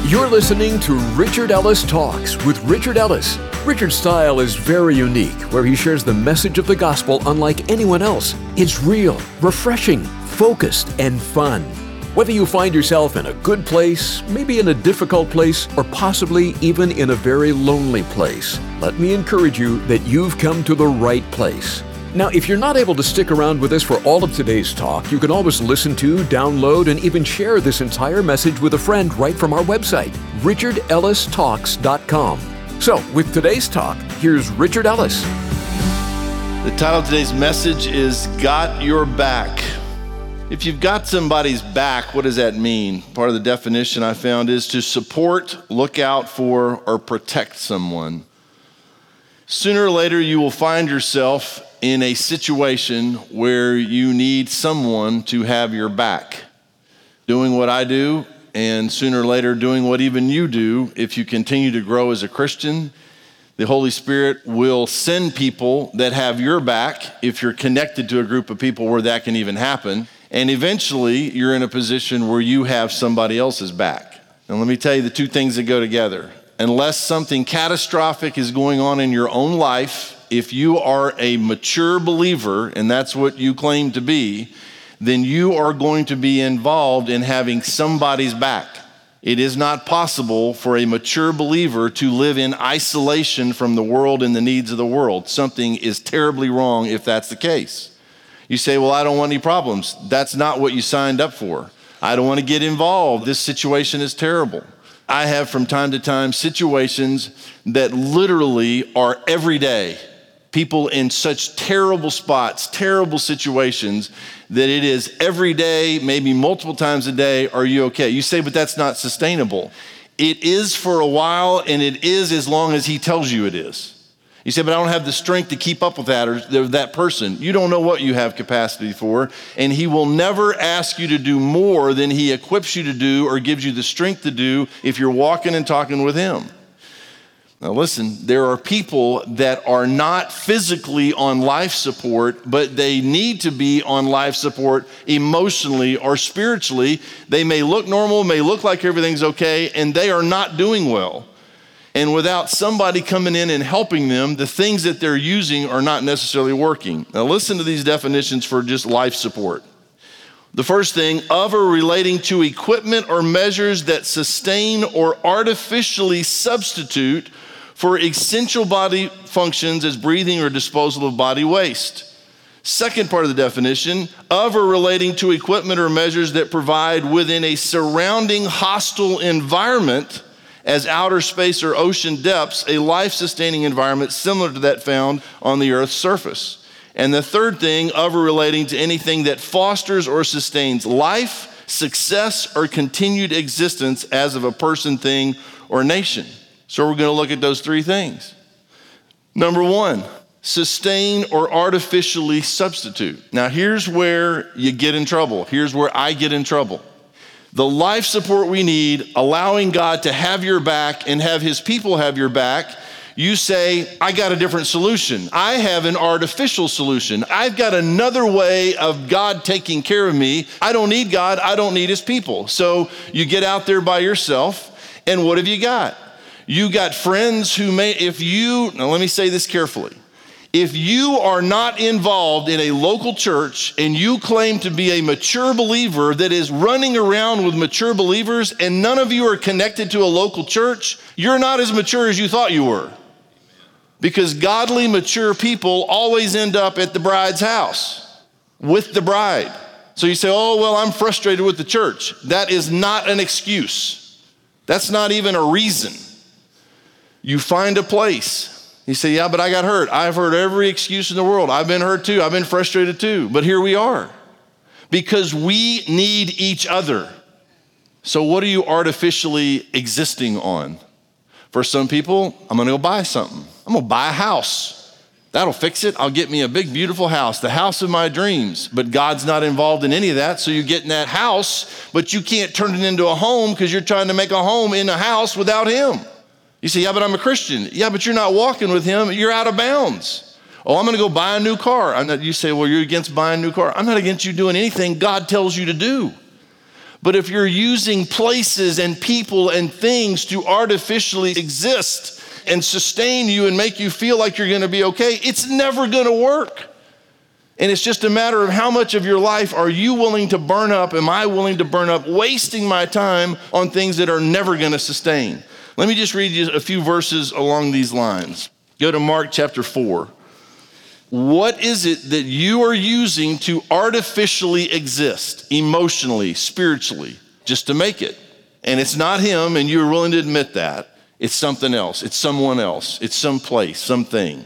You're listening to Richard Ellis Talks with Richard Ellis. Richard's style is very unique, where he shares the message of the gospel unlike anyone else. It's real, refreshing, focused, and fun. Whether you find yourself in a good place, maybe in a difficult place, or possibly even in a very lonely place, let me encourage you that you've come to the right place. Now, if you're not able to stick around with us for all of today's talk, you can always listen to, download, and even share this entire message with a friend right from our website, richardellistalks.com. So, with today's talk, here's Richard Ellis. The title of today's message is Got Your Back. If you've got somebody's back, what does that mean? Part of the definition I found is to support, look out for, or protect someone. Sooner or later, you will find yourself in a situation where you need someone to have your back. Doing what I do, and sooner or later doing what even you do, if you continue to grow as a Christian, the Holy Spirit will send people that have your back if you're connected to a group of people where that can even happen. And eventually, you're in a position where you have somebody else's back. And let me tell you the two things that go together. Unless something catastrophic is going on in your own life, if you are a mature believer, and that's what you claim to be, then you are going to be involved in having somebody's back. It is not possible for a mature believer to live in isolation from the world and the needs of the world. Something is terribly wrong if that's the case. You say, well, I don't want any problems. That's not what you signed up for. I don't want to get involved. This situation is terrible. I have from time to time situations that literally are every day. People in such terrible spots, terrible situations, that it is every day, maybe multiple times a day, are you okay? You say, but that's not sustainable. It is for a while, and it is as long as he tells you it is. You say, but I don't have the strength to keep up with that or that person. You don't know what you have capacity for, and he will never ask you to do more than he equips you to do or gives you the strength to do if you're walking and talking with him. Now listen, there are people that are not physically on life support, but they need to be on life support emotionally or spiritually. They may look normal, may look like everything's okay, and they are not doing well. And without somebody coming in and helping them, the things that they're using are not necessarily working. Now listen to these definitions for just life support. The first thing, of or relating to equipment or measures that sustain or artificially substitute for essential body functions as breathing or disposal of body waste. Second part of the definition, of or relating to equipment or measures that provide within a surrounding hostile environment as outer space or ocean depths, a life-sustaining environment similar to that found on the Earth's surface. And the third thing, of or relating to anything that fosters or sustains life, success, or continued existence as of a person, thing, or nation. So we're going to look at those three things. Number one, sustain or artificially substitute. Now here's where you get in trouble. Here's where I get in trouble. The life support we need, allowing God to have your back and have his people have your back, you say, I got a different solution. I have an artificial solution. I've got another way of God taking care of me. I don't need God. I don't need his people. So you get out there by yourself, and what have you got? You got friends who may, now let me say this carefully. If you are not involved in a local church and you claim to be a mature believer that is running around with mature believers and none of you are connected to a local church, you're not as mature as you thought you were. Because godly, mature people always end up at the bride's house with the bride. So you say, oh, well, I'm frustrated with the church. That is not an excuse. That's not even a reason. You find a place. You say, yeah, but I got hurt. I've heard every excuse in the world. I've been hurt too. I've been frustrated too. But here we are because we need each other. So what are you artificially existing on? For some people, I'm going to go buy something. I'm going to buy a house. That'll fix it. I'll get me a big, beautiful house, the house of my dreams. But God's not involved in any of that. So you get in that house, but you can't turn it into a home because you're trying to make a home in a house without him. You say, yeah, but I'm a Christian. Yeah, but you're not walking with him. You're out of bounds. Oh, I'm going to go buy a new car. You say, well, you're against buying a new car. I'm not against you doing anything God tells you to do. But if you're using places and people and things to artificially exist and sustain you and make you feel like you're going to be okay, it's never going to work. And it's just a matter of how much of your life are you willing to burn up, am I willing to burn up, wasting my time on things that are never going to sustain. Let me just read you a few verses along these lines. Go to Mark chapter 4. What is it that you are using to artificially exist, emotionally, spiritually, just to make it? And it's not him, and you're willing to admit that. It's something else. It's someone else. It's some place, something.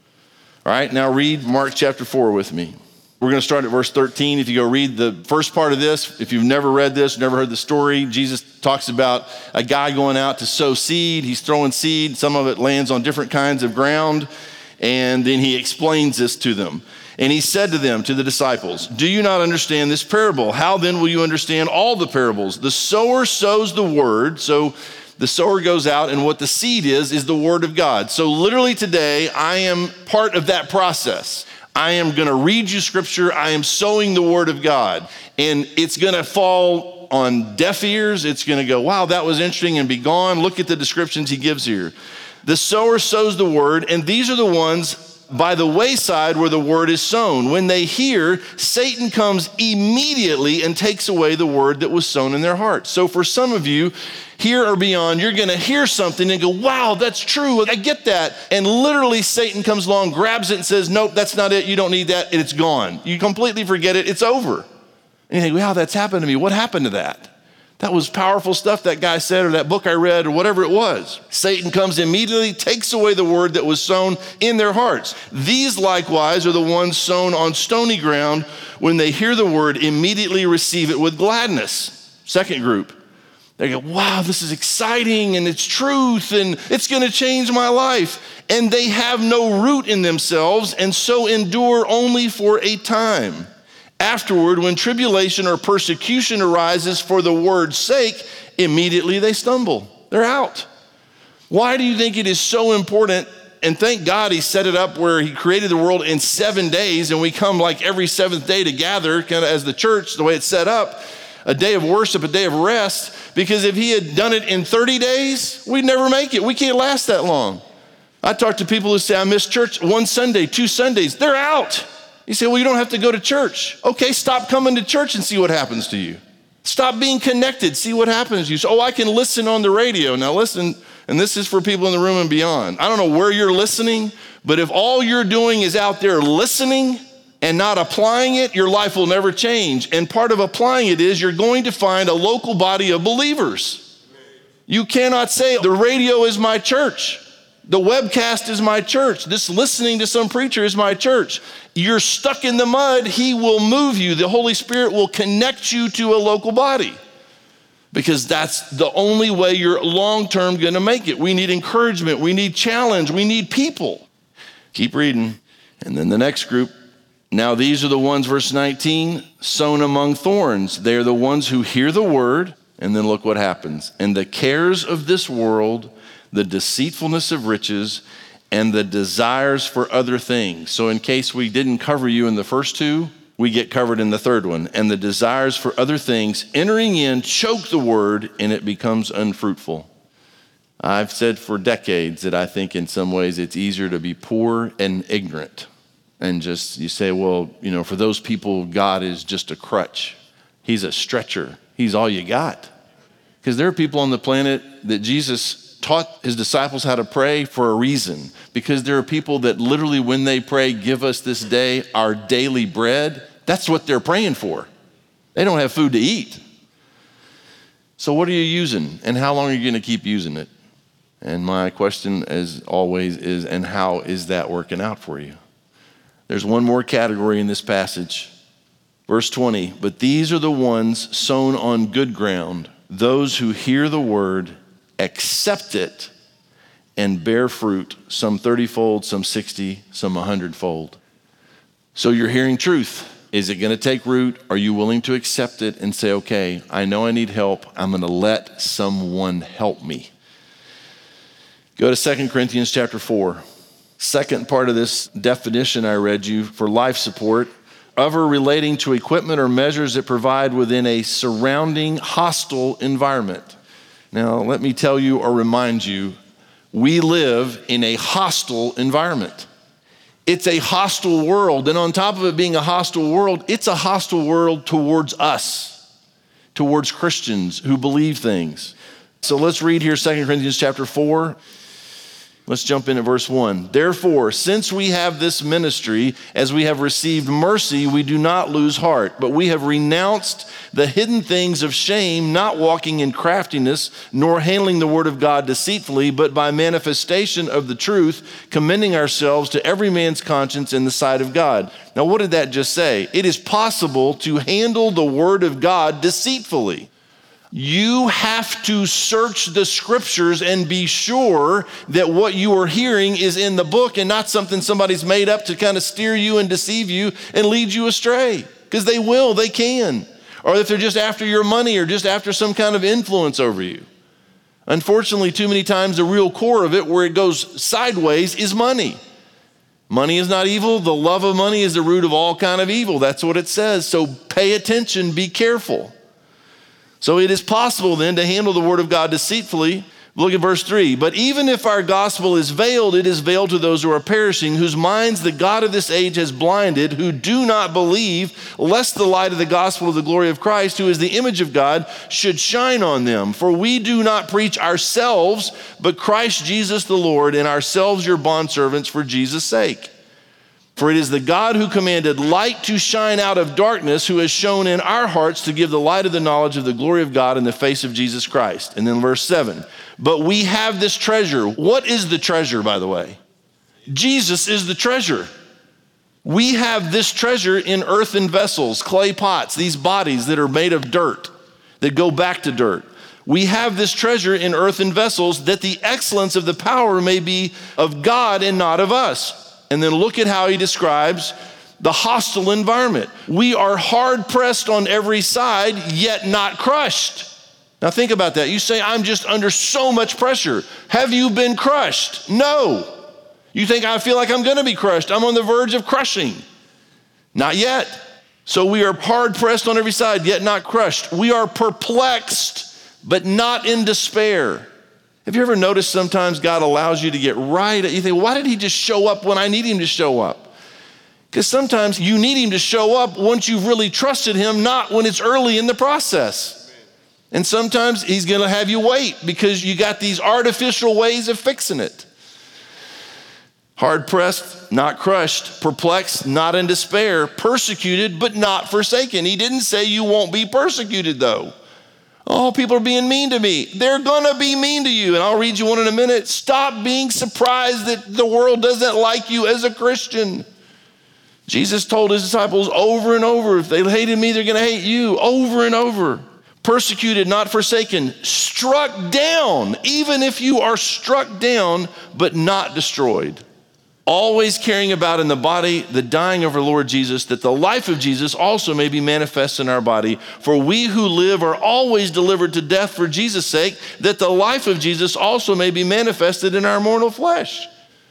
All right, now read Mark chapter 4 with me. We're going to start at verse 13. If you go read the first part of this, if you've never read this, never heard the story, Jesus talks about a guy going out to sow seed. He's throwing seed. Some of it lands on different kinds of ground. And then he explains this to them. And he said to them, to the disciples, do you not understand this parable? How then will you understand all the parables? The sower sows the word. So the sower goes out, and what the seed is the word of God. So literally today, I am part of that process. I am going to read you scripture. I am sowing the word of God. And it's going to fall on deaf ears. It's going to go, wow, that was interesting, and be gone. Look at the descriptions he gives here. The sower sows the word, and these are the ones by the wayside where the word is sown. When they hear, Satan comes immediately and takes away the word that was sown in their heart. So for some of you, here or beyond, you're going to hear something and go, wow, that's true. I get that. And literally Satan comes along, grabs it and says, nope, that's not it. You don't need that. And it's gone. You completely forget it. It's over. And you think, wow, that's happened to me. What happened to that? That was powerful stuff that guy said, or that book I read, or whatever it was. Satan comes immediately, takes away the word that was sown in their hearts. These likewise are the ones sown on stony ground. When they hear the word, immediately receive it with gladness. Second group, they go, wow, this is exciting, and it's truth, and it's going to change my life. And they have no root in themselves, and so endure only for a time. Afterward, when tribulation or persecution arises for the word's sake, immediately they stumble. They're out. Why do you think it is so important? And thank God he set it up where he created the world in 7 days, and we come like every seventh day to gather, kind of as the church, the way it's set up, a day of worship, a day of rest, because if he had done it in 30 days, we'd never make it. We can't last that long. I talk to people who say, I missed church 1 Sunday, 2 Sundays. They're out. You say, well, you don't have to go to church. Okay, stop coming to church and see what happens to you. Stop being connected, see what happens to you. So, I can listen on the radio. Now listen, and this is for people in the room and beyond. I don't know where you're listening, but if all you're doing is out there listening and not applying it, your life will never change. And part of applying it is you're going to find a local body of believers. You cannot say, the radio is my church. The webcast is my church. This listening to some preacher is my church. You're stuck in the mud. He will move you. The Holy Spirit will connect you to a local body, because that's the only way you're long-term going to make it. We need encouragement. We need challenge. We need people. Keep reading. And then the next group. Now these are the ones, verse 19, sown among thorns. They are the ones who hear the word, and then look what happens. And the cares of this world, the deceitfulness of riches, and the desires for other things. So in case we didn't cover you in the first two, we get covered in the third one. And the desires for other things, entering in, choke the word, and it becomes unfruitful. I've said for decades that I think in some ways it's easier to be poor and ignorant. And just, you say, well, for those people, God is just a crutch. He's a stretcher. He's all you got. Because there are people on the planet that Jesus taught his disciples how to pray for a reason, because there are people that literally, when they pray, give us this day our daily bread, that's what they're praying for. They don't have food to eat. So what are you using, and how long are you going to keep using it? And my question, as always, is, and how is that working out for you? There's one more category in this passage. Verse 20, but these are the ones sown on good ground, those who hear the word, accept it, and bear fruit, some 30-fold, some 60, some 100-fold. So you're hearing truth. Is it going to take root? Are you willing to accept it and say, okay, I know I need help. I'm going to let someone help me. Go to 2 Corinthians chapter 4. Second part of this definition I read you for life support. ever relating to equipment or measures that provide within a surrounding hostile environment. Now, let me tell you or remind you, we live in a hostile environment. It's a hostile world, and on top of it being a hostile world, it's a hostile world towards us, towards Christians who believe things. So let's read here 2 Corinthians chapter 4. Let's jump in at verse 1. Therefore, since we have this ministry, as we have received mercy, we do not lose heart, but we have renounced the hidden things of shame, not walking in craftiness, nor handling the word of God deceitfully, but by manifestation of the truth, commending ourselves to every man's conscience in the sight of God. Now, what did that just say? It is possible to handle the word of God deceitfully. You have to search the scriptures and be sure that what you are hearing is in the book and not something somebody's made up to kind of steer you and deceive you and lead you astray. Because they can. Or if they're just after your money or just after some kind of influence over you. Unfortunately, too many times the real core of it, where it goes sideways, is money. Money is not evil. The love of money is the root of all kind of evil. That's what it says. So pay attention, be careful. So it is possible then to handle the word of God deceitfully. Look at verse 3. But even if our gospel is veiled, it is veiled to those who are perishing, whose minds the God of this age has blinded, who do not believe, lest the light of the gospel of the glory of Christ, who is the image of God, should shine on them. For we do not preach ourselves, but Christ Jesus the Lord, and ourselves your bondservants for Jesus' sake. For it is the God who commanded light to shine out of darkness, who has shown in our hearts to give the light of the knowledge of the glory of God in the face of Jesus Christ. And then verse 7, but we have this treasure. What is the treasure, by the way? Jesus is the treasure. We have this treasure in earthen vessels, clay pots, these bodies that are made of dirt, that go back to dirt. We have this treasure in earthen vessels, that the excellence of the power may be of God and not of us. And then look at how he describes the hostile environment. We are hard pressed on every side, yet not crushed. Now think about that. You say, I'm just under so much pressure. Have you been crushed? No. You think, I feel like I'm going to be crushed. I'm on the verge of crushing. Not yet. So we are hard pressed on every side, yet not crushed. We are perplexed, but not in despair. Have you ever noticed sometimes God allows you to get right? You think, why did he just show up when I need him to show up? Because sometimes you need him to show up once you've really trusted him, not when it's early in the process. And sometimes he's going to have you wait because you got these artificial ways of fixing it. Hard pressed, not crushed, perplexed, not in despair, persecuted, but not forsaken. He didn't say you won't be persecuted though. Oh, people are being mean to me. They're going to be mean to you. And I'll read you one in a minute. Stop being surprised that the world doesn't like you as a Christian. Jesus told his disciples over and over, if they hated me, they're going to hate you. Over and over. Persecuted, not forsaken. Struck down, even if you are struck down, but not destroyed. Always carrying about in the body the dying of our Lord Jesus, that the life of Jesus also may be manifest in our body. For we who live are always delivered to death for Jesus' sake, that the life of Jesus also may be manifested in our mortal flesh.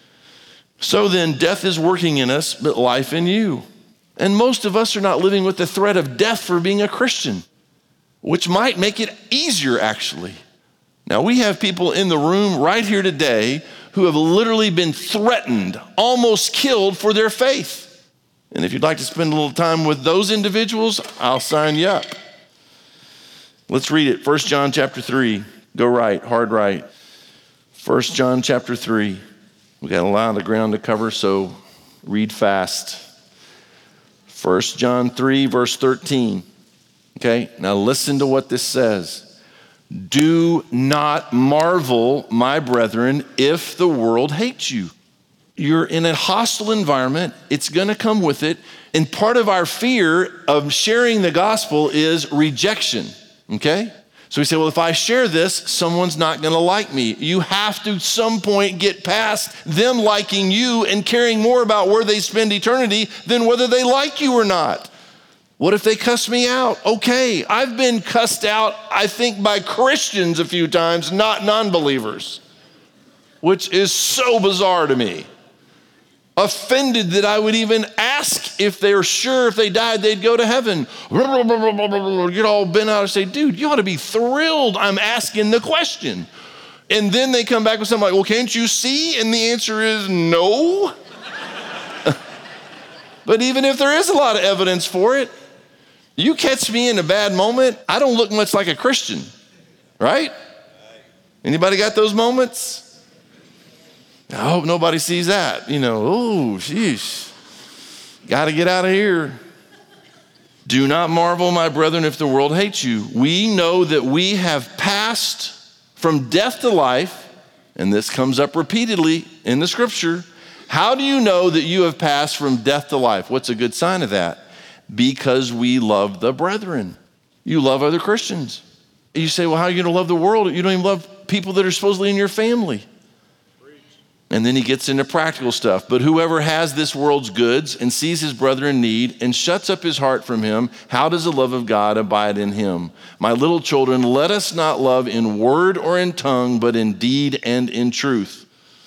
So then, death is working in us, but life in you. And most of us are not living with the threat of death for being a Christian, which might make it easier, actually. Now, we have people in the room right here today who have literally been threatened, almost killed for their faith. And if you'd like to spend a little time with those individuals, I'll sign you up. Let's read it. 1 John chapter 3. Go right, hard right. 1 John chapter 3. We got a lot of ground to cover, so read fast. 1 John 3, verse 13. Okay, now listen to what this says. Do not marvel, my brethren, if the world hates you. You're in a hostile environment. It's going to come with it. And part of our fear of sharing the gospel is rejection, okay? So we say, well, if I share this, someone's not going to like me. You have to at some point get past them liking you and caring more about where they spend eternity than whether they like you or not. What if they cuss me out? Okay, I've been cussed out, I think, by Christians a few times, not non-believers, which is so bizarre to me. offended that I would even ask if they're sure if they died, they'd go to heaven. Get all bent out and say, dude, you ought to be thrilled I'm asking the question. And then they come back with something like, well, can't you see? And the answer is no. But even if there is a lot of evidence for it, you catch me in a bad moment, I don't look much like a Christian, right? Anybody got those moments? I hope nobody sees that. Oh, sheesh, got to get out of here. Do not marvel, my brethren, if the world hates you. We know that we have passed from death to life, and this comes up repeatedly in the scripture. How do you know that you have passed from death to life? What's a good sign of that? Because we love the brethren. You love other Christians. You say, well, how are you going to love the world? You don't even love people that are supposedly in your family. And then he gets into practical stuff. But whoever has this world's goods and sees his brother in need and shuts up his heart from him, how does the love of God abide in him? My little children, let us not love in word or in tongue, but in deed and in truth.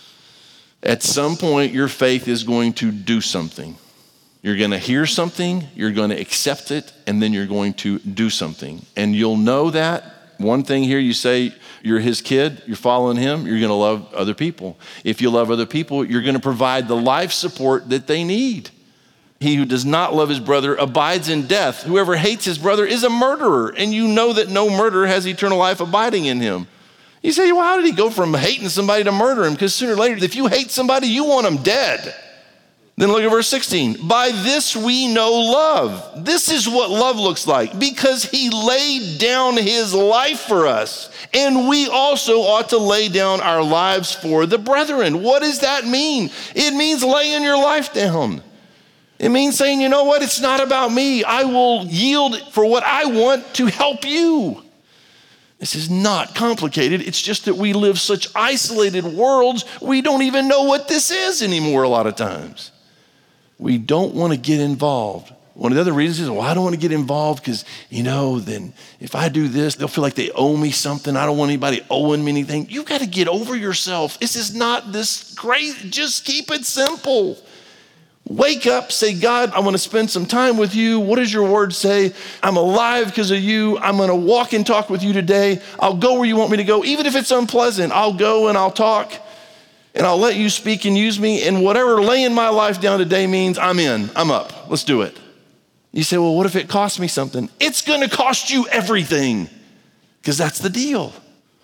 At some point, your faith is going to do something. You're going to hear something, you're going to accept it, and then you're going to do something. And you'll know that. One thing here, you say you're his kid, you're following him, you're going to love other people. If you love other people, you're going to provide the life support that they need. He who does not love his brother abides in death. Whoever hates his brother is a murderer, and you know that no murderer has eternal life abiding in him. You say, well, how did he go from hating somebody to murder him? Because sooner or later, if you hate somebody, you want them dead. Then look at verse 16. By this we know love. This is what love looks like, because he laid down his life for us, and we also ought to lay down our lives for the brethren. What does that mean? It means laying your life down. It means saying, you know what? It's not about me. I will yield for what I want to help you. This is not complicated. It's just that we live such isolated worlds, we don't even know what this is anymore a lot of times. We don't want to get involved. One of the other reasons is, well, I don't want to get involved because, then if I do this, they'll feel like they owe me something. I don't want anybody owing me anything. You've got to get over yourself. This is not this great. Just keep it simple. Wake up, say, God, I want to spend some time with you. What does your word say? I'm alive because of you. I'm going to walk and talk with you today. I'll go where you want me to go. Even if it's unpleasant, I'll go and I'll talk. And I'll let you speak and use me. And whatever laying my life down today means, I'm in. I'm up. Let's do it. You say, well, what if it costs me something? It's going to cost you everything, because that's the deal.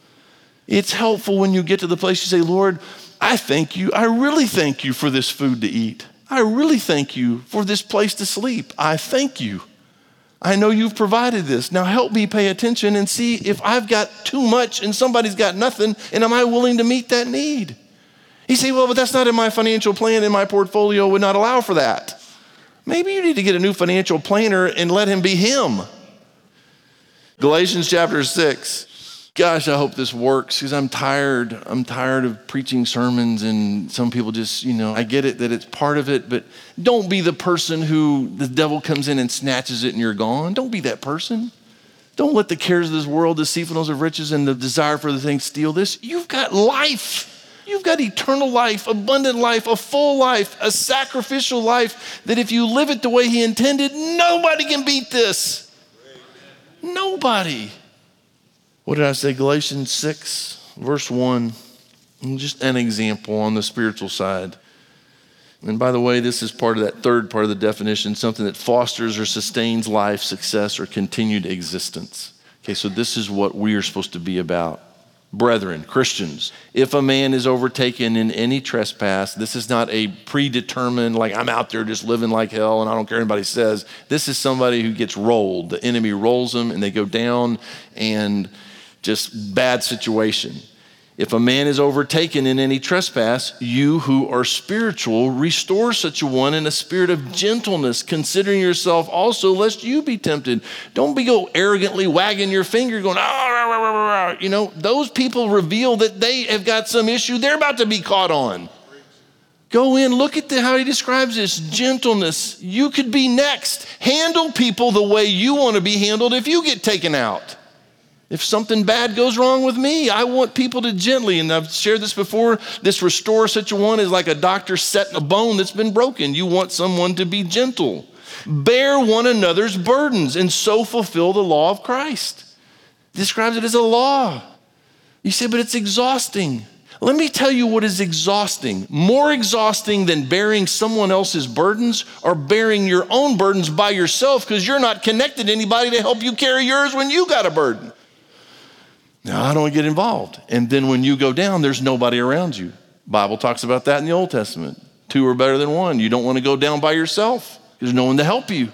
It's helpful when you get to the place you say, Lord, I thank you. I really thank you for this food to eat. I really thank you for this place to sleep. I thank you. I know you've provided this. Now help me pay attention and see if I've got too much and somebody's got nothing, and am I willing to meet that need? You say, well, but that's not in my financial plan, and my portfolio would not allow for that. Maybe you need to get a new financial planner and let him be him. Galatians chapter 6. Gosh, I hope this works, because I'm tired. I'm tired of preaching sermons, and some people just, I get it that it's part of it, but don't be the person who the devil comes in and snatches it and you're gone. Don't be that person. Don't let the cares of this world, deceitfulness of riches, and the desire for the things steal this. You've got life. You've got eternal life, abundant life, a full life, a sacrificial life that if you live it the way he intended, nobody can beat this. Nobody. What did I say? Galatians 6, verse 1. And just an example on the spiritual side. And by the way, this is part of that third part of the definition, something that fosters or sustains life, success, or continued existence. Okay, so this is what we are supposed to be about. Brethren, Christians, if a man is overtaken in any trespass, this is not a predetermined, like I'm out there just living like hell and I don't care what anybody says. This is somebody who gets rolled. The enemy rolls them and they go down, and just bad situation. If a man is overtaken in any trespass, you who are spiritual, restore such a one in a spirit of gentleness, considering yourself also, lest you be tempted. Don't be go arrogantly wagging your finger going, those people reveal that they have got some issue they're about to be caught on. Go in, look at how he describes this, gentleness. You could be next. Handle people the way you want to be handled if you get taken out. If something bad goes wrong with me, I want people to gently, and I've shared this before, this restore such a one is like a doctor setting a bone that's been broken. You want someone to be gentle. Bear one another's burdens and so fulfill the law of Christ. Describes it as a law. You say, but it's exhausting. Let me tell you what is exhausting. More exhausting than bearing someone else's burdens or bearing your own burdens by yourself because you're not connected to anybody to help you carry yours when you got a burden. Now, I don't get involved. And then when you go down, there's nobody around you. Bible talks about that in the Old Testament. 2 are better than 1. You don't want to go down by yourself. There's no one to help you.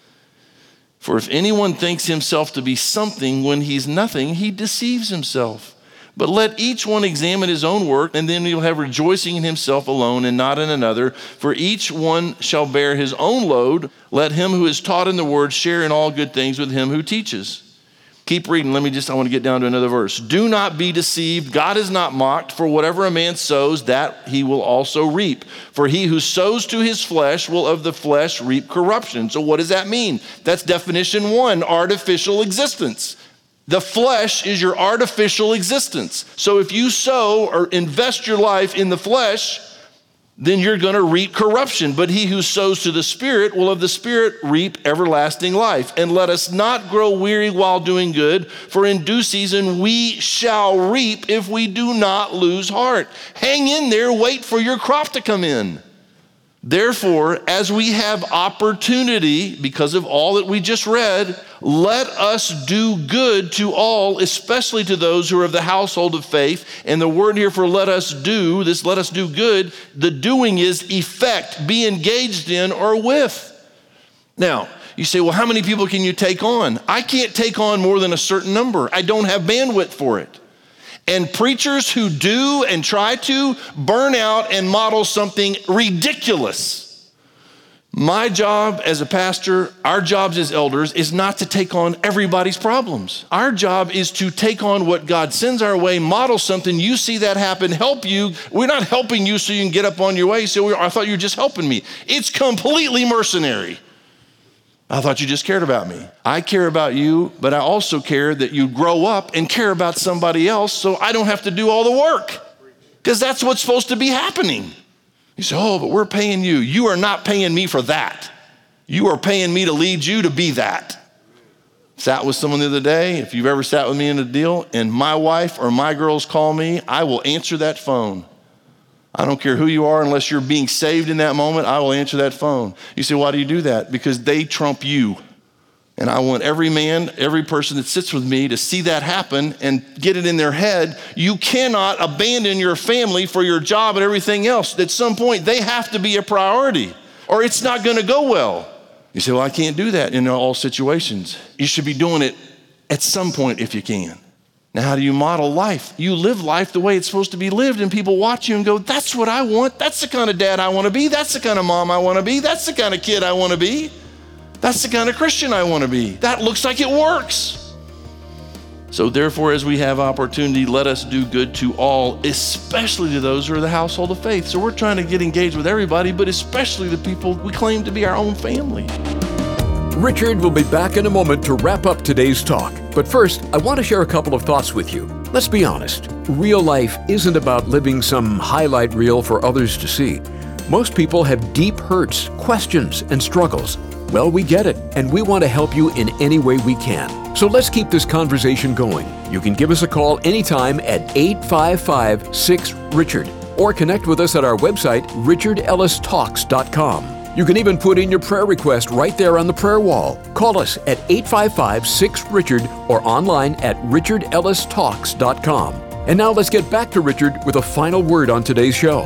For if anyone thinks himself to be something when he's nothing, he deceives himself. But let each one examine his own work, and then he'll have rejoicing in himself alone and not in another. For each one shall bear his own load. Let him who is taught in the word share in all good things with him who teaches. Keep reading. I want to get down to another verse. Do not be deceived. God is not mocked. For whatever a man sows, that he will also reap. For he who sows to his flesh will of the flesh reap corruption. So what does that mean? That's definition 1, artificial existence. The flesh is your artificial existence. So if you sow or invest your life in the flesh, then you're going to reap corruption. But he who sows to the Spirit will of the Spirit reap everlasting life. And let us not grow weary while doing good, for in due season we shall reap if we do not lose heart. Hang in there, wait for your crop to come in. Therefore, as we have opportunity, because of all that we just read, let us do good to all, especially to those who are of the household of faith. And the word here for let us do good, the doing is effect, be engaged in or with. Now, you say, well, how many people can you take on? I can't take on more than a certain number. I don't have bandwidth for it. And preachers who do and try to burn out and model something ridiculous. My job as a pastor, our jobs as elders, is not to take on everybody's problems. Our job is to take on what God sends our way, model something, you see that happen, help you. We're not helping you so you can get up on your way. So I thought you were just helping me. It's completely mercenary. I thought you just cared about me. I care about you, but I also care that you grow up and care about somebody else so I don't have to do all the work, because that's what's supposed to be happening. You say, oh, but we're paying you. You are not paying me for that. You are paying me to lead you to be that. Sat with someone the other day. If you've ever sat with me in a deal and my wife or my girls call me, I will answer that phone. I don't care who you are, unless you're being saved in that moment, I will answer that phone. You say, why do you do that? Because they trump you. And I want every man, every person that sits with me to see that happen and get it in their head. You cannot abandon your family for your job and everything else. At some point, they have to be a priority or it's not going to go well. You say, well, I can't do that in all situations. You should be doing it at some point if you can. Now, how do you model life? You live life the way it's supposed to be lived, and people watch you and go, that's what I want. That's the kind of dad I want to be. That's the kind of mom I want to be. That's the kind of kid I want to be. That's the kind of Christian I want to be. That looks like it works. So therefore, as we have opportunity, let us do good to all, especially to those who are the household of faith. So we're trying to get engaged with everybody, but especially the people we claim to be our own family. Richard will be back in a moment to wrap up today's talk. But first, I want to share a couple of thoughts with you. Let's be honest. Real life isn't about living some highlight reel for others to see. Most people have deep hurts, questions, and struggles. Well, we get it, and we want to help you in any way we can. So let's keep this conversation going. You can give us a call anytime at 855-6-RICHARD or connect with us at our website, richardellistalks.com. You can even put in your prayer request right there on the prayer wall. Call us at 855-6-RICHARD or online at richardellistalks.com. And now let's get back to Richard with a final word on today's show.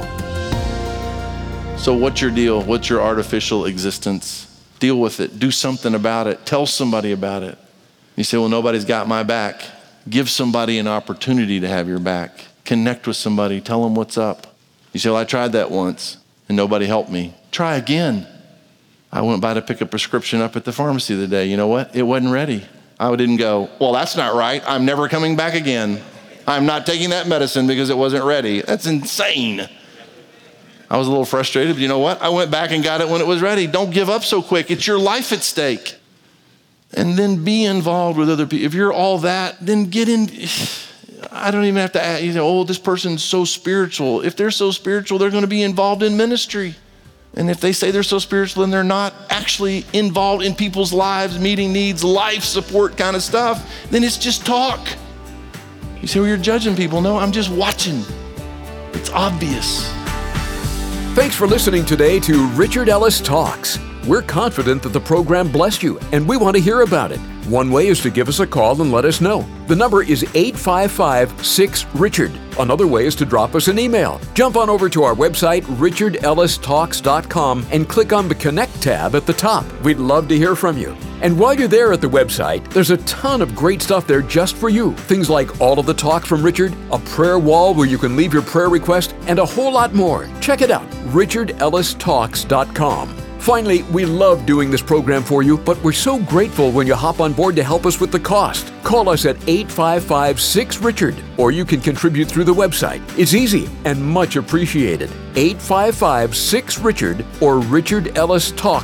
So what's your deal? What's your artificial existence? Deal with it. Do something about it. Tell somebody about it. You say, well, nobody's got my back. Give somebody an opportunity to have your back. Connect with somebody. Tell them what's up. You say, well, I tried that once and nobody helped me. Try again. I went by to pick a prescription up at the pharmacy the other day. You know what? It wasn't ready. I didn't go, well, that's not right. I'm never coming back again. I'm not taking that medicine because it wasn't ready. That's insane. I was a little frustrated, but you know what? I went back and got it when it was ready. Don't give up so quick. It's your life at stake. and then be involved with other people. If you're all that, then get in. I don't even have to ask, this person's so spiritual. If they're so spiritual, they're going to be involved in ministry. And if they say they're so spiritual and they're not actually involved in people's lives, meeting needs, life support kind of stuff, then it's just talk. You say, well, you're judging people. No, I'm just watching. It's obvious. Thanks for listening today to Richard Ellis Talks. We're confident that the program blessed you, and we want to hear about it. One way is to give us a call and let us know. The number is 855-6-RICHARD. Another way is to drop us an email. Jump on over to our website, richardellistalks.com, and click on the Connect tab at the top. We'd love to hear from you. And while you're there at the website, there's a ton of great stuff there just for you. Things like all of the talks from Richard, a prayer wall where you can leave your prayer request, and a whole lot more. Check it out, richardellistalks.com. Finally, we love doing this program for you, but we're so grateful when you hop on board to help us with the cost. Call us at 855-6-RICHARD, or you can contribute through the website. It's easy and much appreciated. 855-6-RICHARD or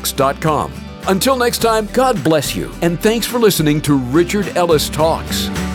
richardellistalks.com. Until next time, God bless you, and thanks for listening to Richard Ellis Talks.